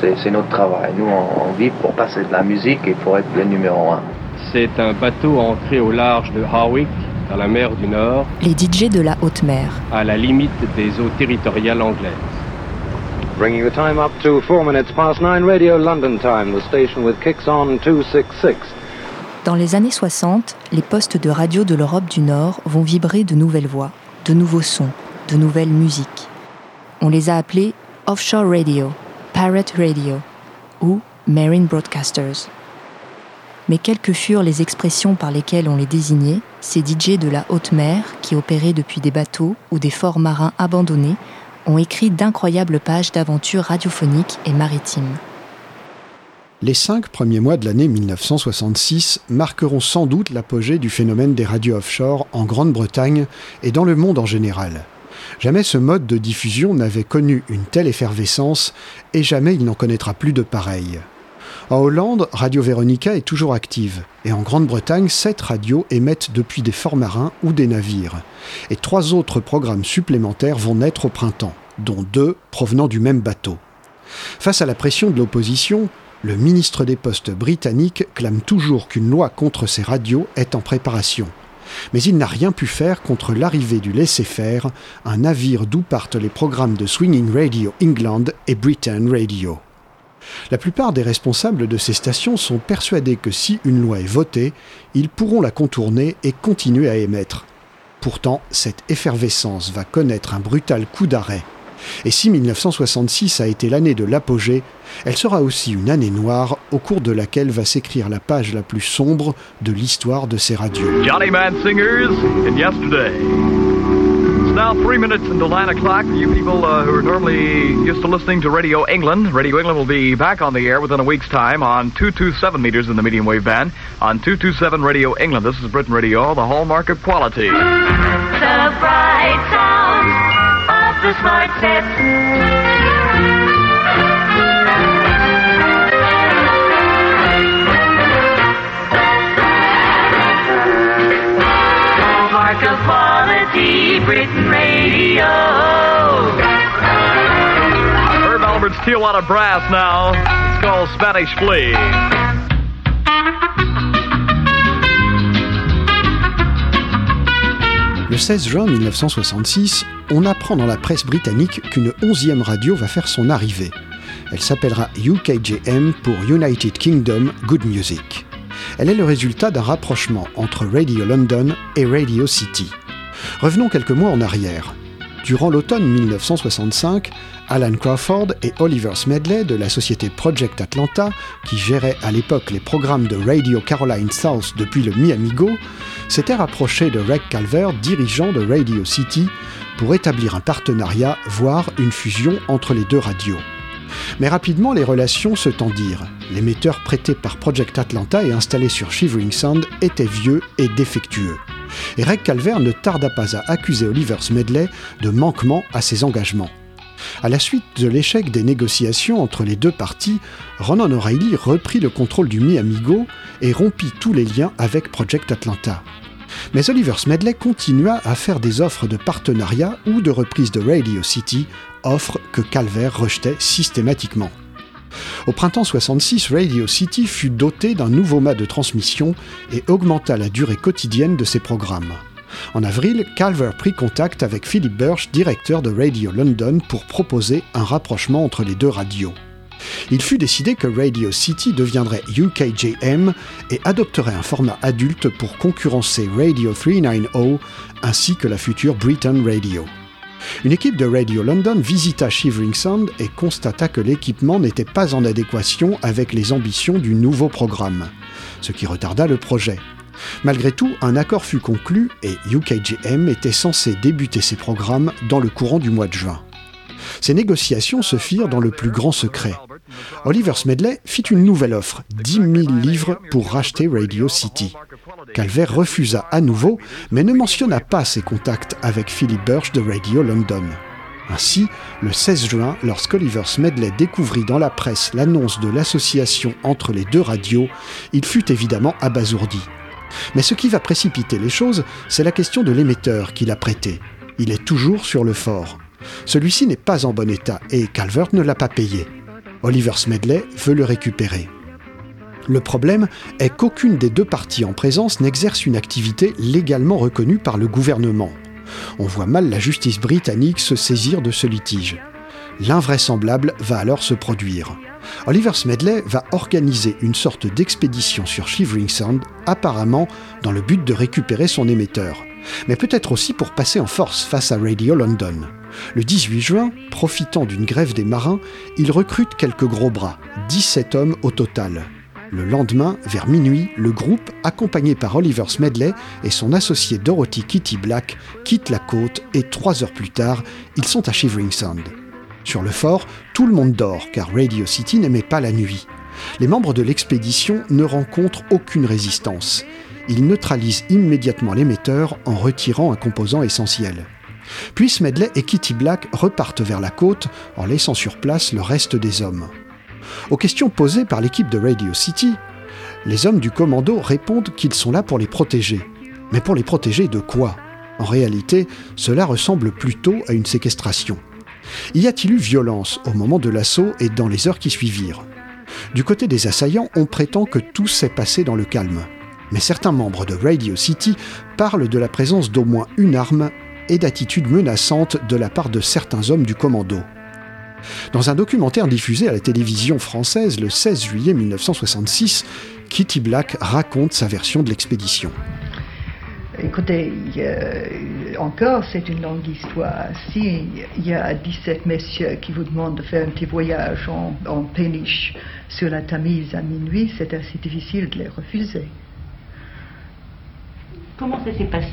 c'est notre travail. Nous, on vit pour passer de la musique et pour être le numéro 1. C'est un bateau entré au large de Harwich, dans la mer du Nord. Les DJ de la haute mer. À la limite des eaux territoriales anglaises. Bringing the time up to 4 minutes past 9 Radio London time, the station with kicks on 266. Dans les années 60, les postes de radio de l'Europe du Nord vont vibrer de nouvelles voix, de nouveaux sons, de nouvelles musiques. On les a appelés Offshore Radio, Pirate Radio ou Marine Broadcasters. Mais quelles que furent les expressions par lesquelles on les désignait, ces DJ de la haute mer, qui opéraient depuis des bateaux ou des forts marins abandonnés, ont écrit d'incroyables pages d'aventures radiophoniques et maritimes. Les 5 premiers mois de l'année 1966 marqueront sans doute l'apogée du phénomène des radios offshore en Grande-Bretagne et dans le monde en général. Jamais ce mode de diffusion n'avait connu une telle effervescence et jamais il n'en connaîtra plus de pareil. En Hollande, Radio Veronica est toujours active et en Grande-Bretagne, 7 radios émettent depuis des forts marins ou des navires. Et 3 autres programmes supplémentaires vont naître au printemps, dont 2 provenant du même bateau. Face à la pression de l'opposition, le ministre des Postes britannique clame toujours qu'une loi contre ces radios est en préparation. Mais il n'a rien pu faire contre l'arrivée du laisser-faire, un navire d'où partent les programmes de Swinging Radio England et Britain Radio. La plupart des responsables de ces stations sont persuadés que si une loi est votée, ils pourront la contourner et continuer à émettre. Pourtant, cette effervescence va connaître un brutal coup d'arrêt. Et si 1966 a été l'année de l'apogée, elle sera aussi une année noire au cours de laquelle va s'écrire la page la plus sombre de l'histoire de ces radios. Johnny Mansingers in Yesterday. It's now 3 minutes until 9 o'clock. You people who are normally used to listening to Radio England will be back on the air within a week's time on 227 meters in the medium wave band on 227 Radio England. This is Britain Radio, the hallmark of quality. The bright sound of the smart set. Of quality, Britain Radio. Herb Albert's Tijuana Brass now. It's called Spanish Flea. Le 16 juin 1966, on apprend dans la presse britannique qu'une 11e radio va faire son arrivée. Elle s'appellera UKJM pour United Kingdom Good Music. Elle est le résultat d'un rapprochement entre Radio London et Radio City. Revenons quelques mois en arrière. Durant l'automne 1965, Alan Crawford et Oliver Smedley de la société Project Atlanta, qui gérait à l'époque les programmes de Radio Caroline South depuis le Miami-Go, s'étaient rapprochés de Reg Calvert, dirigeant de Radio City, pour établir un partenariat, voire une fusion entre les deux radios. Mais rapidement, les relations se tendirent. L'émetteur prêté par Project Atlanta et installé sur Shivering Sand était vieux et défectueux. Et Reg Calvert ne tarda pas à accuser Oliver Smedley de manquement à ses engagements. À la suite de l'échec des négociations entre les deux parties, Ronan O'Reilly reprit le contrôle du Miami-Go et rompit tous les liens avec Project Atlanta. Mais Oliver Smedley continua à faire des offres de partenariat ou de reprise de Radio City, offres que Calvert rejetait systématiquement. Au printemps 66, Radio City fut doté d'un nouveau mât de transmission et augmenta la durée quotidienne de ses programmes. En avril, Calvert prit contact avec Philip Birch, directeur de Radio London, pour proposer un rapprochement entre les deux radios. Il fut décidé que Radio City deviendrait UKJM et adopterait un format adulte pour concurrencer Radio 390 ainsi que la future Britain Radio. Une équipe de Radio London visita Shivering Sand et constata que l'équipement n'était pas en adéquation avec les ambitions du nouveau programme, ce qui retarda le projet. Malgré tout, un accord fut conclu et UKJM était censé débuter ses programmes dans le courant du mois de juin. Ces négociations se firent dans le plus grand secret. Oliver Smedley fit une nouvelle offre, 10 000 livres pour racheter Radio City. Calvert refusa à nouveau, mais ne mentionna pas ses contacts avec Philip Birch de Radio London. Ainsi, le 16 juin, lorsqu'Oliver Smedley découvrit dans la presse l'annonce de l'association entre les deux radios, il fut évidemment abasourdi. Mais ce qui va précipiter les choses, c'est la question de l'émetteur qu'il a prêté. Il est toujours sur le fort. Celui-ci n'est pas en bon état et Calvert ne l'a pas payé. Oliver Smedley veut le récupérer. Le problème est qu'aucune des deux parties en présence n'exerce une activité légalement reconnue par le gouvernement. On voit mal la justice britannique se saisir de ce litige. L'invraisemblable va alors se produire. Oliver Smedley va organiser une sorte d'expédition sur Shivering Sand, apparemment dans le but de récupérer son émetteur, mais peut-être aussi pour passer en force face à Radio London. Le 18 juin, profitant d'une grève des marins, il recrute quelques gros bras, 17 hommes au total. Le lendemain, vers minuit, le groupe, accompagné par Oliver Smedley et son associé Dorothy Kitty Black, quitte la côte et 3 heures plus tard, ils sont à Shivering Sand. Sur le fort, tout le monde dort car Radio City n'aimait pas la nuit. Les membres de l'expédition ne rencontrent aucune résistance. Ils neutralisent immédiatement l'émetteur en retirant un composant essentiel. Puis Smedley et Kitty Black repartent vers la côte en laissant sur place le reste des hommes. Aux questions posées par l'équipe de Radio City, les hommes du commando répondent qu'ils sont là pour les protéger. Mais pour les protéger de quoi ? En réalité, cela ressemble plutôt à une séquestration. Y a-t-il eu violence au moment de l'assaut et dans les heures qui suivirent ? Du côté des assaillants, on prétend que tout s'est passé dans le calme. Mais certains membres de Radio City parlent de la présence d'au moins une arme et d'attitudes menaçantes de la part de certains hommes du commando. Dans un documentaire diffusé à la télévision française le 16 juillet 1966, Kitty Black raconte sa version de l'expédition. Écoutez, encore c'est une longue histoire. Si il y a 17 messieurs qui vous demandent de faire un petit voyage en péniche sur la Tamise à minuit, c'est assez difficile de les refuser. Comment ça s'est passé ?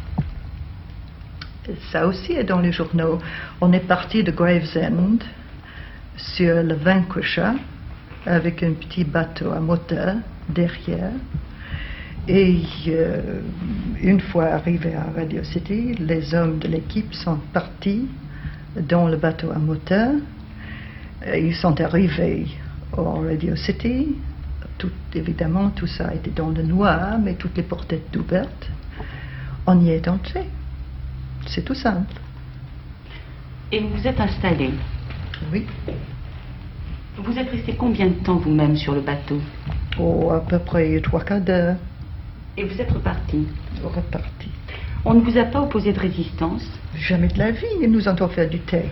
Ça aussi est dans les journaux. On est parti de Gravesend sur le Vanquisher avec un petit bateau à moteur derrière. Et une fois arrivés à Radio City, les hommes de l'équipe sont partis dans le bateau à moteur. Ils sont arrivés à Radio City. Évidemment, tout ça était dans le noir, mais toutes les portes étaient ouvertes. On y est entré. C'est tout simple. Et vous vous êtes installé ? Oui. Vous êtes resté combien de temps vous-même sur le bateau ? Oh, à peu près 3/4 d'heure. Et vous êtes reparti ? Reparti. On ne vous a pas opposé de résistance ? Jamais de la vie. Ils nous ont offert du thé.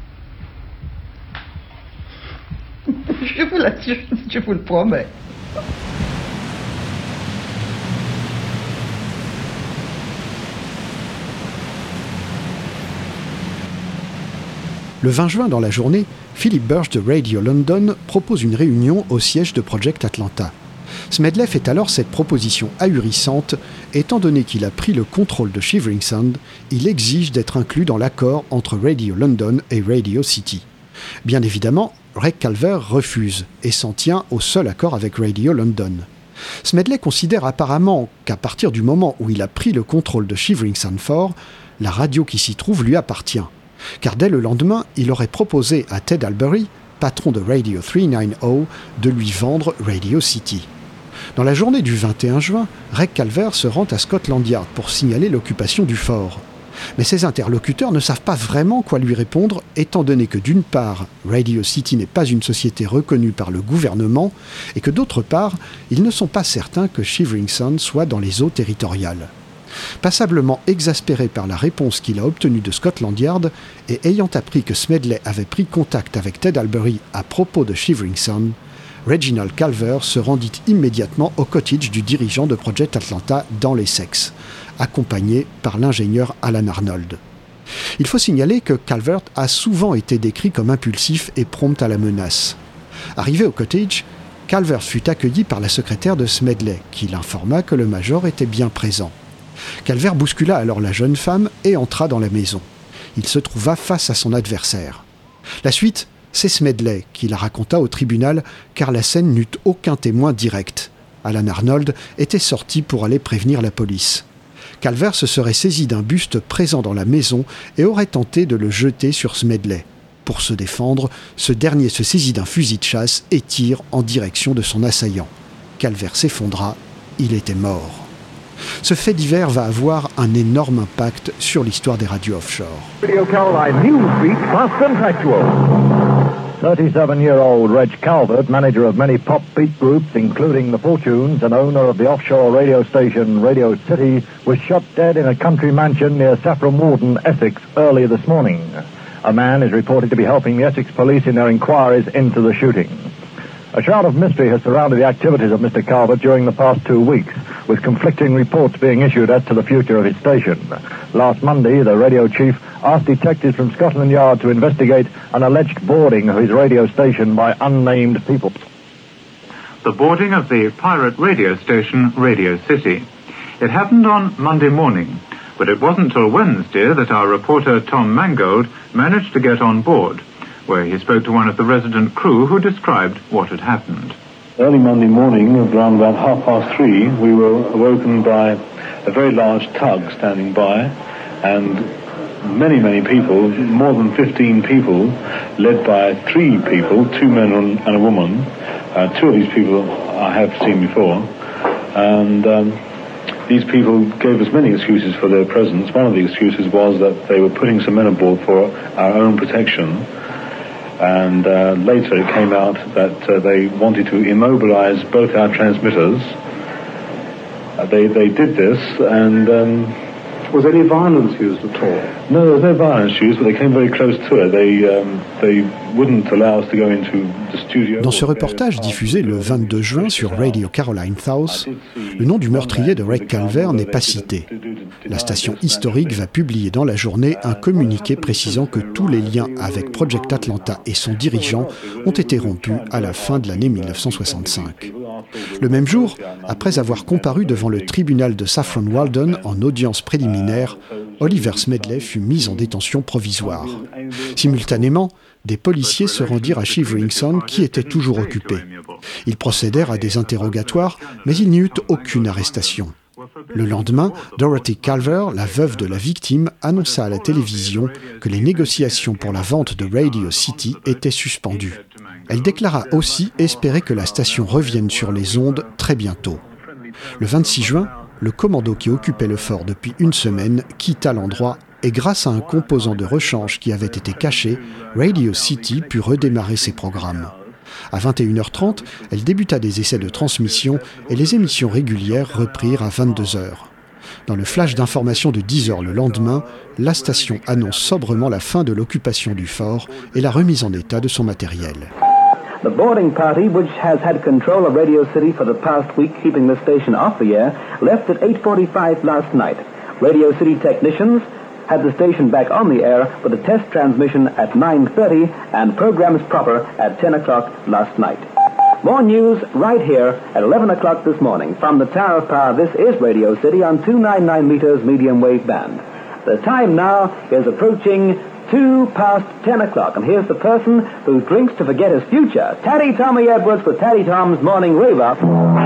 Je vous le promets. Le 20 juin dans la journée, Philip Birch de Radio London propose une réunion au siège de Project Atlanta. Smedley fait alors cette proposition ahurissante. Étant donné qu'il a pris le contrôle de Shivering Sand, il exige d'être inclus dans l'accord entre Radio London et Radio City. Bien évidemment, Reg Calver refuse et s'en tient au seul accord avec Radio London. Smedley considère apparemment qu'à partir du moment où il a pris le contrôle de Shivering Sand Fort, la radio qui s'y trouve lui appartient. Car dès le lendemain, il aurait proposé à Ted Albury, patron de Radio 390, de lui vendre Radio City. Dans la journée du 21 juin, Reg Calver se rend à Scotland Yard pour signaler l'occupation du fort. Mais ses interlocuteurs ne savent pas vraiment quoi lui répondre, étant donné que d'une part, Radio City n'est pas une société reconnue par le gouvernement, et que d'autre part, ils ne sont pas certains que Shivering Sand soit dans les eaux territoriales. Passablement exaspéré par la réponse qu'il a obtenue de Scotland Yard, et ayant appris que Smedley avait pris contact avec Ted Albury à propos de Shivering Sand, Reginald Calver se rendit immédiatement au cottage du dirigeant de Project Atlanta dans l'Essex, accompagné par l'ingénieur Alan Arnold. Il faut signaler que Calvert a souvent été décrit comme impulsif et prompt à la menace. Arrivé au cottage, Calvert fut accueilli par la secrétaire de Smedley, qui l'informa que le major était bien présent. Calvert bouscula alors la jeune femme et entra dans la maison. Il se trouva face à son adversaire. La suite, c'est Smedley qui la raconta au tribunal, car la scène n'eut aucun témoin direct. Alan Arnold était sorti pour aller prévenir la police. Calvert se serait saisi d'un buste présent dans la maison et aurait tenté de le jeter sur Smedley. Pour se défendre, ce dernier se saisit d'un fusil de chasse et tire en direction de son assaillant. Calvert s'effondra, il était mort. Ce fait divers va avoir un énorme impact sur l'histoire des radios offshore. Radio Caroline Newsbeat, Boston Factual. 37-year-old Reg Calvert, manager of many pop beat groups, including the Fortunes, and owner of the offshore radio station Radio City, was shot dead in a country mansion near Saffron Walden, Essex, early this morning. A man is reported to be helping the Essex police in their inquiries into the shooting. A shroud of mystery has surrounded the activities of Mr. Calvert during the past 2 weeks, with conflicting reports being issued as to the future of his station. Last Monday, the radio chief asked detectives from Scotland Yard to investigate an alleged boarding of his radio station by unnamed people. The boarding of the pirate radio station Radio City. It happened on Monday morning, but it wasn't till Wednesday that our reporter Tom Mangold managed to get on board, where he spoke to one of the resident crew who described what had happened. Early Monday morning, around about 3:30, we were awoken by a very large tug standing by, and many, many people, more than 15 people, led by 3 people, 2 men and a woman. 2 of these people I have seen before, and these people gave us many excuses for their presence. One of the excuses was that they were putting some men aboard for our own protection. And later it came out that they wanted to immobilize both our transmitters. They did this, and was any violence used at all? No, there was no violence used, but they came very close to it. They wouldn't allow us to go into the studio. Dans ce reportage diffusé le 22 juin sur Radio Caroline South, le nom du meurtrier de Reg Calvert n'est pas cité. La station historique va publier dans la journée un communiqué précisant que tous les liens avec Project Atlanta et son dirigeant ont été rompus à la fin de l'année 1965. Le même jour, après avoir comparu devant le tribunal de Saffron Walden en audience préliminaire, Oliver Smedley fut mis en détention provisoire. Simultanément, des policiers se rendirent à Shivering Sand qui était toujours occupé. Ils procédèrent à des interrogatoires, mais il n'y eut aucune arrestation. Le lendemain, Dorothy Calvert, la veuve de la victime, annonça à la télévision que les négociations pour la vente de Radio City étaient suspendues. Elle déclara aussi espérer que la station revienne sur les ondes très bientôt. Le 26 juin, le commando qui occupait le fort depuis une semaine quitta l'endroit et grâce à un composant de rechange qui avait été caché, Radio City put redémarrer ses programmes. À 21h30, elle débuta des essais de transmission et les émissions régulières reprirent à 22h. Dans le flash d'information de 10h le lendemain, la station annonce sobrement la fin de l'occupation du fort et la remise en état de son matériel. The boarding party, which has had control of Radio City for the past week, keeping the station off the air, left at 8:45 last night. Radio City technicians had the station back on the air with a test transmission at 9:30 and programs proper at 10 o'clock last night. More news right here at 11 o'clock this morning. From the Tower of Power, this is Radio City on 299 meters medium wave band. The time now is approaching 10 o'clock, and here's the person who drinks to forget his future. Taddy Tommy Edwards with Taddy Tom's Morning Wave Up.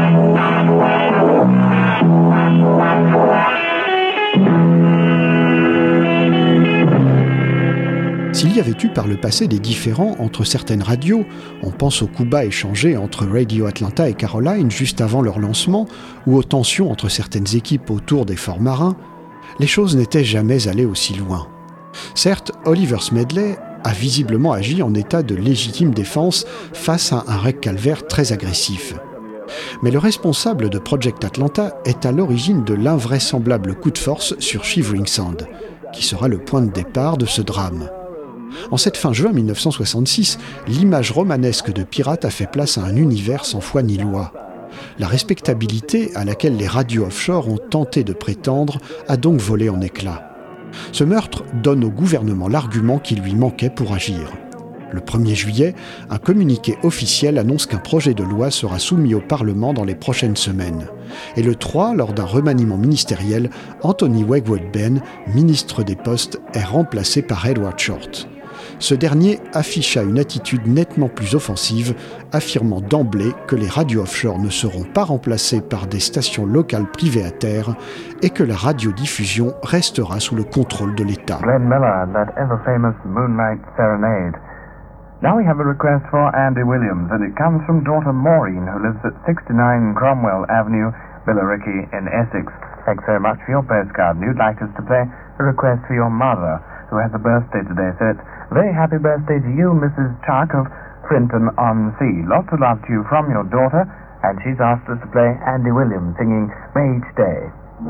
S'il y avait eu par le passé des différends entre certaines radios, on pense aux coups bas échangés entre Radio Atlanta et Caroline juste avant leur lancement, ou aux tensions entre certaines équipes autour des forts marins, les choses n'étaient jamais allées aussi loin. Certes, Oliver Smedley a visiblement agi en état de légitime défense face à un Reg Calvert très agressif. Mais le responsable de Project Atlanta est à l'origine de l'invraisemblable coup de force sur Shivering Sand, qui sera le point de départ de ce drame. En cette fin juin 1966, l'image romanesque de pirate a fait place à un univers sans foi ni loi. La respectabilité à laquelle les radios offshore ont tenté de prétendre a donc volé en éclats. Ce meurtre donne au gouvernement l'argument qui lui manquait pour agir. Le 1er juillet, un communiqué officiel annonce qu'un projet de loi sera soumis au Parlement dans les prochaines semaines. Et le 3, lors d'un remaniement ministériel, Anthony Wegwood Benn, ministre des Postes, est remplacé par Edward Short. Ce dernier afficha une attitude nettement plus offensive, affirmant d'emblée que les radios offshore ne seront pas remplacées par des stations locales privées à terre et que la radiodiffusion restera sous le contrôle de l'État. Glenn Miller, that ever-famous Moonlight Serenade. Now we have a request for Andy Williams, and it comes from daughter Maureen, who lives at 69 Cromwell Avenue, Billericay in Essex. Thanks very much for your postcard, and you'd like us to play a request for your mother, who has a birthday today, so it's very happy birthday to you, Mrs. Chuck of Frinton-on-Sea. Lots of love to you from your daughter, and she's asked us to play Andy Williams singing May Each Day.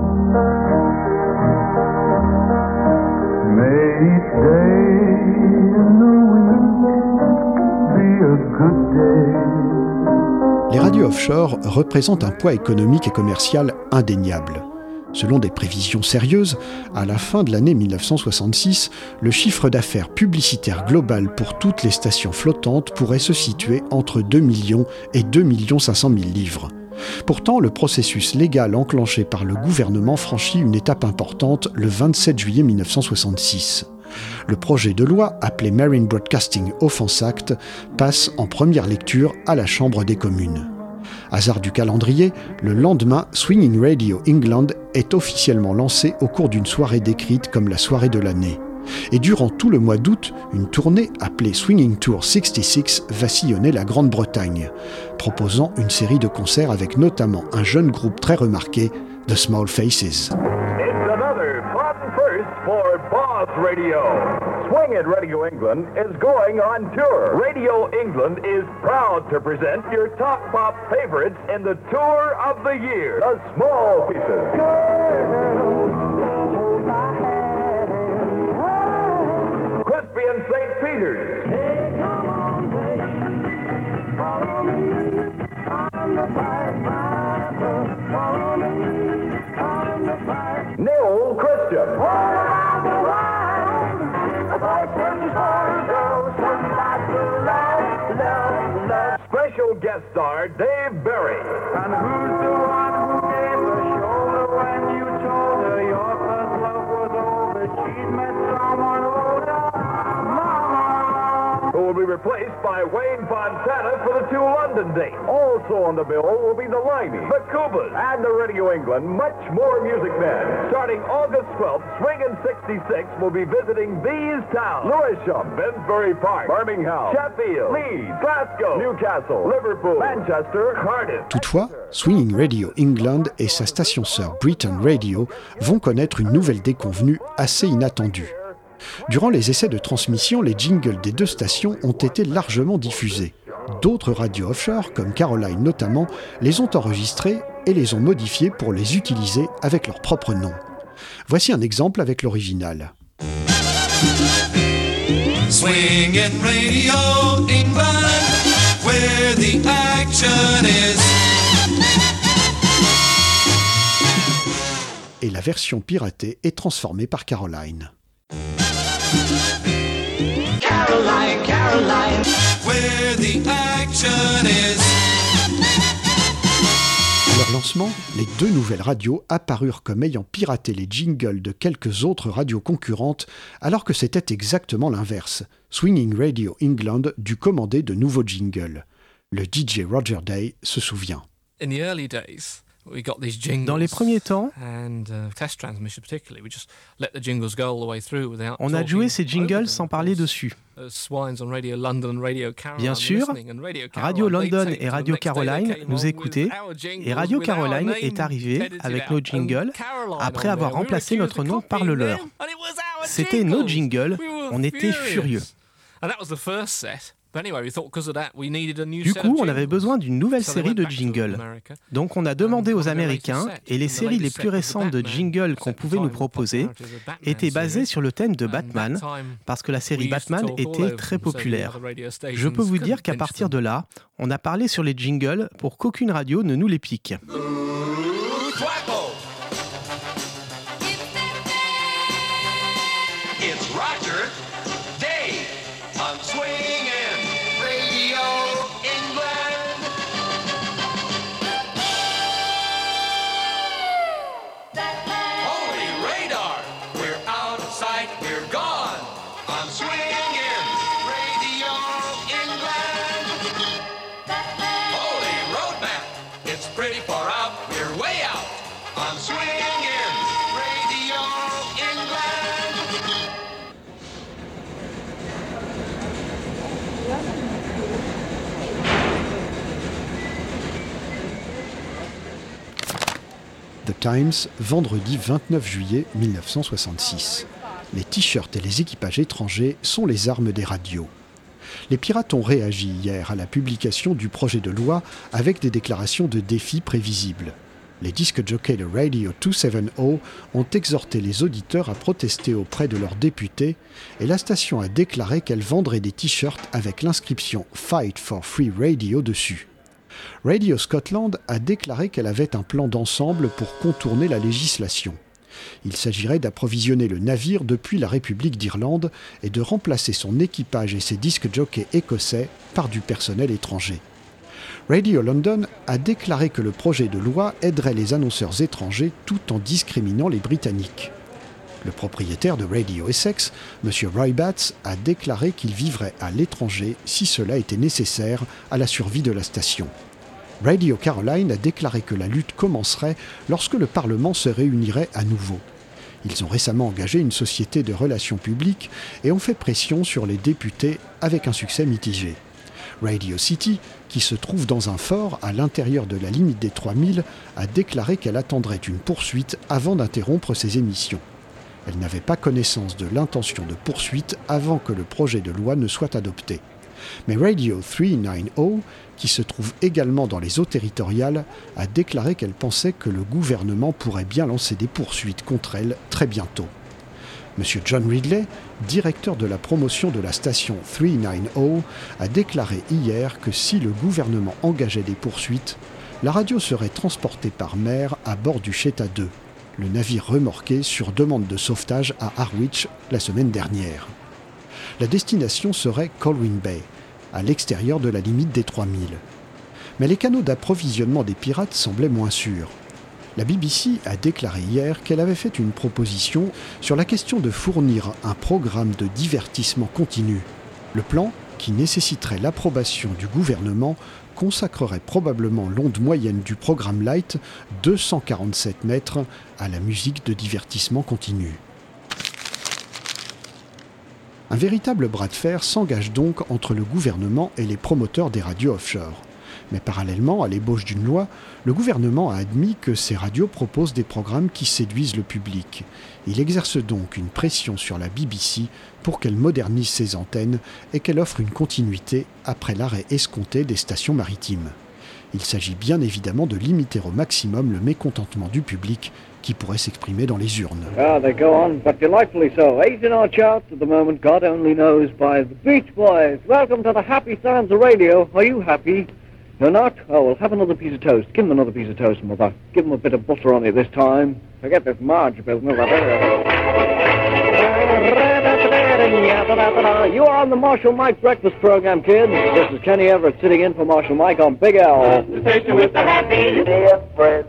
May each day in the week be a good day. Les radios offshore représentent un poids économique et commercial indéniable. Selon des prévisions sérieuses, à la fin de l'année 1966, le chiffre d'affaires publicitaire global pour toutes les stations flottantes pourrait se situer entre 2 millions et 2 500 000 livres. Pourtant, le processus légal enclenché par le gouvernement franchit une étape importante le 27 juillet 1966. Le projet de loi, appelé Marine Broadcasting Offense Act, passe en première lecture à la Chambre des communes. Hasard du calendrier, le lendemain, Swinging Radio England est officiellement lancé au cours d'une soirée décrite comme la soirée de l'année. Et durant tout le mois d'août, une tournée appelée Swinging Tour 66 va sillonner la Grande-Bretagne, proposant une série de concerts avec notamment un jeune groupe très remarqué, The Small Faces. It's another fun first for Boss Radio. Swing It Radio England is going on tour. Radio England is proud to present your top pop favorites in the tour of the year, The Small Faces. Crispy and St. Peter's. Hey, come on, baby. Follow me. I'm the firefighter. Follow me. I'm the firefighter. Neil Christian. All around the world. A boy sings for a girl. Somebody to love, love, love. Special guest star Dave Berry. And who's the one who gave the shoulder when you told her your first love was over? She'd met someone older. Who will be replaced by Wayne Fontana for the 2 London dates. Also on the bill will be the Limeys, the Kubas, and the Radio England, much more music men. Starting August 12th, Swingin' 66 will be visiting these towns: Lewisham, Finsbury Park, Birmingham, Sheffield, Leeds, Glasgow, Newcastle, Liverpool, Manchester, Cardiff. Toutefois, Swinging Radio England et sa station sœur Britain Radio vont connaître une nouvelle déconvenue assez inattendue. Durant les essais de transmission, les jingles des 2 stations ont été largement diffusés. D'autres radios offshore, comme Caroline notamment, les ont enregistrés et les ont modifiés pour les utiliser avec leur propre nom. Voici un exemple avec l'original. Swingin' Radio England, where the action is. Et la version piratée est transformée par Caroline. Caroline, Caroline, where the action is. À leur lancement, les 2 nouvelles radios apparurent comme ayant piraté les jingles de quelques autres radios concurrentes, alors que c'était exactement l'inverse. Swinging Radio England dut commander de nouveaux jingles. Le DJ Roger Day se souvient. In the early days, dans les premiers temps, on a joué ces jingles sans parler dessus. Bien sûr, Radio London et Radio Caroline nous écoutaient, et Radio Caroline est arrivée avec nos jingles après avoir remplacé notre nom par le leur. C'était nos jingles, on était furieux. Du coup, on avait besoin d'une nouvelle série de jingles. Donc on a demandé aux Américains, et les séries les plus récentes de jingles qu'on pouvait nous proposer étaient basées sur le thème de Batman, parce que la série Batman était très populaire. Je peux vous dire qu'à partir de là, on a parlé sur les jingles pour qu'aucune radio ne nous les pique. The Times, vendredi 29 juillet 1966. Les t-shirts et les équipages étrangers sont les armes des radios. Les pirates ont réagi hier à la publication du projet de loi avec des déclarations de défi prévisibles. Les disques jockeys de Radio 270 ont exhorté les auditeurs à protester auprès de leurs députés et la station a déclaré qu'elle vendrait des t-shirts avec l'inscription « Fight for Free Radio » dessus. Radio Scotland a déclaré qu'elle avait un plan d'ensemble pour contourner la législation. Il s'agirait d'approvisionner le navire depuis la République d'Irlande et de remplacer son équipage et ses disques jockeys écossais par du personnel étranger. Radio London a déclaré que le projet de loi aiderait les annonceurs étrangers tout en discriminant les Britanniques. Le propriétaire de Radio Essex, M. Roy Batts, a déclaré qu'il vivrait à l'étranger si cela était nécessaire à la survie de la station. Radio Caroline a déclaré que la lutte commencerait lorsque le Parlement se réunirait à nouveau. Ils ont récemment engagé une société de relations publiques et ont fait pression sur les députés avec un succès mitigé. Radio City, qui se trouve dans un fort à l'intérieur de la limite des 3000, a déclaré qu'elle attendrait une poursuite avant d'interrompre ses émissions. Elle n'avait pas connaissance de l'intention de poursuite avant que le projet de loi ne soit adopté. Mais Radio 390, qui se trouve également dans les eaux territoriales, a déclaré qu'elle pensait que le gouvernement pourrait bien lancer des poursuites contre elle très bientôt. M. John Ridley, directeur de la promotion de la station 390, a déclaré hier que si le gouvernement engageait des poursuites, la radio serait transportée par mer à bord du Cheta 2, le navire remorqué sur demande de sauvetage à Harwich la semaine dernière. La destination serait Colwyn Bay, à l'extérieur de la limite des 3000. Mais les canaux d'approvisionnement des pirates semblaient moins sûrs. La BBC a déclaré hier qu'elle avait fait une proposition sur la question de fournir un programme de divertissement continu. Le plan, qui nécessiterait l'approbation du gouvernement, consacrerait probablement l'onde moyenne du programme Light, 247 mètres, à la musique de divertissement continu. Un véritable bras de fer s'engage donc entre le gouvernement et les promoteurs des radios offshore. Mais parallèlement à l'ébauche d'une loi, le gouvernement a admis que ces radios proposent des programmes qui séduisent le public. Il exerce donc une pression sur la BBC pour qu'elle modernise ses antennes et qu'elle offre une continuité après l'arrêt escompté des stations maritimes. Il s'agit bien évidemment de limiter au maximum le mécontentement du public qui pourrait s'exprimer dans les urnes. Ah, they go on, but delightfully so. 8 in our charts at the moment, God only knows, by the Beach Boys. Welcome to the happy sounds of radio. Are you happy? You're not? Oh, well, have another piece of toast. Give them another piece of toast, Mother. Give them a bit of butter on it this time. Forget this Marge business. You are on the Marshall Mike Breakfast Program, kids. This is Kenny Everett sitting in for Marshall Mike on Big L. The station with the happy friends.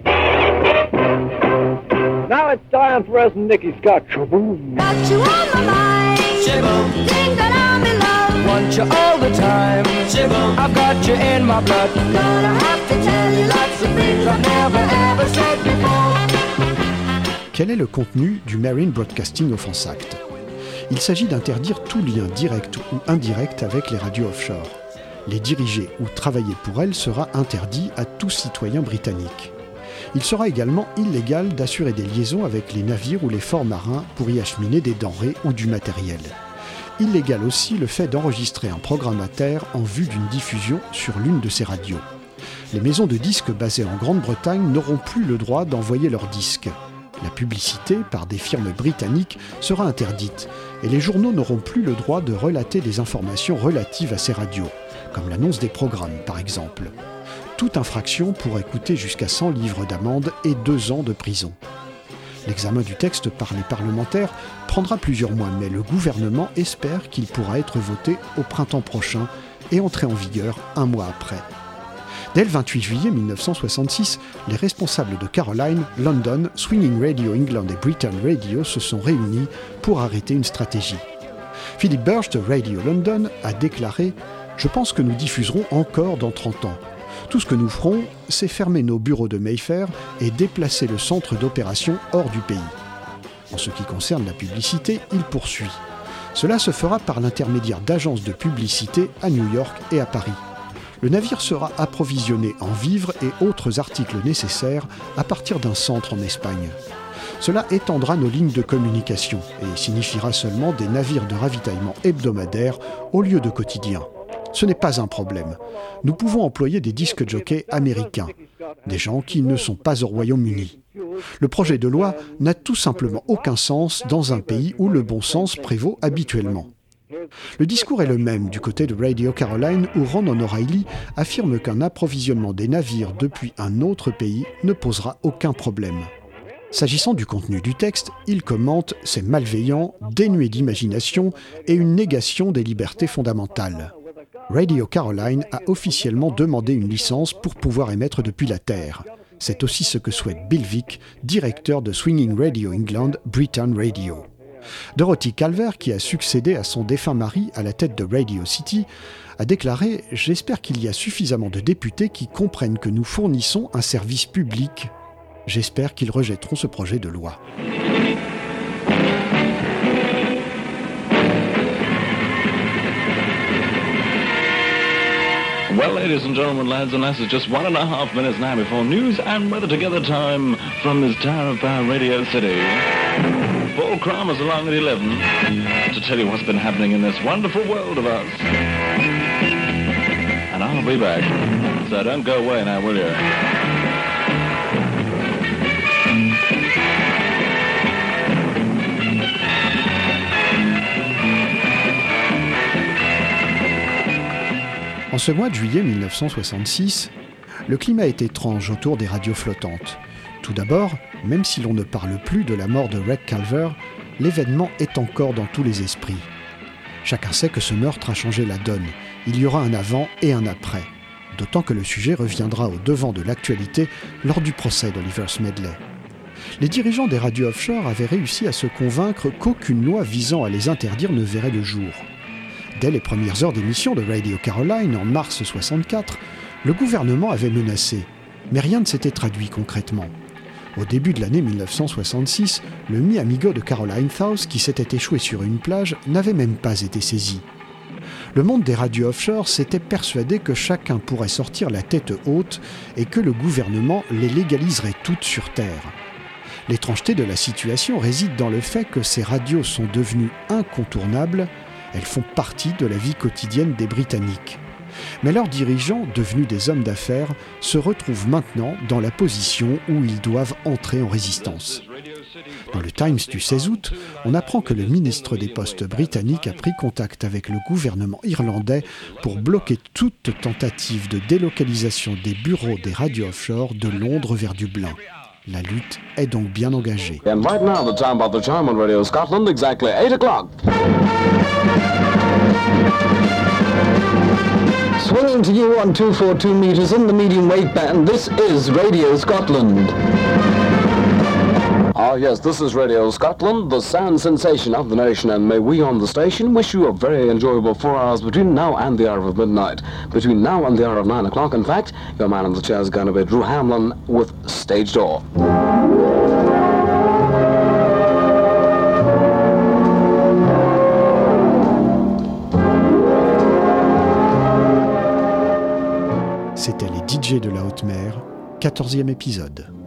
Now it's Diane Perez and Nikki Scott. Shaboom. Got you on my mind. Shaboom. Think that I'm in love. Want you all the time. Shaboom. I've got you in my blood. Gonna have to tell you lots of things I've never ever said before. Quel est le contenu du Marine Broadcasting Offense Act ? Il s'agit d'interdire tout lien direct ou indirect avec les radios offshore. Les diriger ou travailler pour elles sera interdit à tout citoyen britannique. Il sera également illégal d'assurer des liaisons avec les navires ou les forts marins pour y acheminer des denrées ou du matériel. Illégal aussi le fait d'enregistrer un programme à terre en vue d'une diffusion sur l'une de ces radios. Les maisons de disques basées en Grande-Bretagne n'auront plus le droit d'envoyer leurs disques. La publicité par des firmes britanniques sera interdite et les journaux n'auront plus le droit de relater des informations relatives à ces radios, comme l'annonce des programmes par exemple. Toute infraction pourrait coûter jusqu'à 100 livres d'amende et 2 ans de prison. L'examen du texte par les parlementaires prendra plusieurs mois, mais le gouvernement espère qu'il pourra être voté au printemps prochain et entrer en vigueur 1 mois après. Dès le 28 juillet 1966, les responsables de Caroline, London, Swinging Radio England et Britain Radio se sont réunis pour arrêter une stratégie. Philip Burge de Radio London a déclaré « Je pense que nous diffuserons encore dans 30 ans. Tout ce que nous ferons, c'est fermer nos bureaux de Mayfair et déplacer le centre d'opération hors du pays. » En ce qui concerne la publicité, il poursuit. Cela se fera par l'intermédiaire d'agences de publicité à New York et à Paris. Le navire sera approvisionné en vivres et autres articles nécessaires à partir d'un centre en Espagne. Cela étendra nos lignes de communication et signifiera seulement des navires de ravitaillement hebdomadaires au lieu de quotidien. Ce n'est pas un problème. Nous pouvons employer des disques jockeys américains, des gens qui ne sont pas au Royaume-Uni. Le projet de loi n'a tout simplement aucun sens dans un pays où le bon sens prévaut habituellement. Le discours est le même du côté de Radio Caroline où Ronan O'Reilly affirme qu'un approvisionnement des navires depuis un autre pays ne posera aucun problème. S'agissant du contenu du texte, il commente « c'est malveillant, dénué d'imagination et une négation des libertés fondamentales ». Radio Caroline a officiellement demandé une licence pour pouvoir émettre depuis la Terre. C'est aussi ce que souhaite Bill Vick, directeur de Swinging Radio England, Britain Radio. Dorothy Calvert, qui a succédé à son défunt mari à la tête de Radio City, a déclaré « J'espère qu'il y a suffisamment de députés qui comprennent que nous fournissons un service public. J'espère qu'ils rejetteront ce projet de loi. » Well, ladies and gentlemen, lads and lasses, just 1.5 minutes now before news and weather together time from this Tower of Power Radio City. Paul Kramer's along at 11 to tell you what's been happening in this wonderful world of ours. And I'll be back, so don't go away now, will you? En ce mois de juillet 1966, le climat est étrange autour des radios flottantes. Tout d'abord, même si l'on ne parle plus de la mort de Reg Calver, l'événement est encore dans tous les esprits. Chacun sait que ce meurtre a changé la donne. Il y aura un avant et un après. D'autant que le sujet reviendra au devant de l'actualité lors du procès d'Oliver Smedley. Les dirigeants des radios offshore avaient réussi à se convaincre qu'aucune loi visant à les interdire ne verrait le jour. Dès les premières heures d'émission de Radio Caroline en mars 1964, le gouvernement avait menacé, mais rien ne s'était traduit concrètement. Au début de l'année 1966, le Mi Amigo de Caroline House, qui s'était échoué sur une plage, n'avait même pas été saisi. Le monde des radios offshore s'était persuadé que chacun pourrait sortir la tête haute et que le gouvernement les légaliserait toutes sur Terre. L'étrangeté de la situation réside dans le fait que ces radios sont devenues incontournables. Elles font partie de la vie quotidienne des Britanniques. Mais leurs dirigeants, devenus des hommes d'affaires, se retrouvent maintenant dans la position où ils doivent entrer en résistance. Dans le Times du 16 août, on apprend que le ministre des Postes britannique a pris contact avec le gouvernement irlandais pour bloquer toute tentative de délocalisation des bureaux des radios offshore de Londres vers Dublin. La lutte est donc bien engagée. And right now the time of the chime on Radio Scotland, exactly 8 o'clock. Swinging to you on 242 meters in the medium wave band, this is Radio Scotland. Ah yes, this is Radio Scotland, the sound sensation of the nation, and may we on the station wish you a very enjoyable 4 hours between now and the hour of midnight. Between now and the hour of 9 o'clock, in fact, your man on the chair is going to be Drew Hamlin with Stage Door. C'était les DJ de la haute mer, 14e épisode.